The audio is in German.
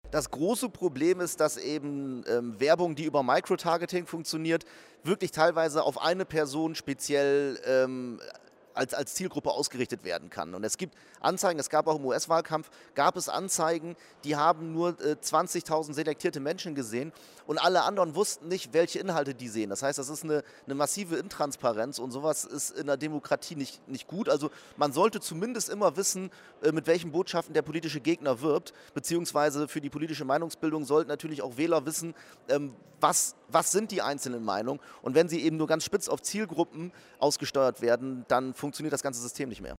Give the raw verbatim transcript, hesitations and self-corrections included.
Das große Problem ist, dass eben ähm, Werbung, die über Microtargeting funktioniert, wirklich teilweise auf eine Person speziell ähm, als, als Zielgruppe ausgerichtet werden kann. Und es gibt Anzeigen, es gab auch im U S-Wahlkampf, gab es Anzeigen, die haben nur äh, zwanzigtausend selektierte Menschen gesehen und alle anderen wussten nicht, welche Inhalte die sehen. Das heißt, das ist eine, eine massive Intransparenz und sowas ist in der Demokratie nicht, nicht gut. Also man sollte zumindest immer wissen, äh, mit welchen Botschaften der politische Gegner wirbt, beziehungsweise für die politische Meinungsbildung sollten natürlich auch Wähler wissen, ähm, was, was sind die einzelnen Meinungen. Und wenn sie eben nur ganz spitz auf Zielgruppen ausgesteuert werden, dann funktioniert das ganze System nicht mehr.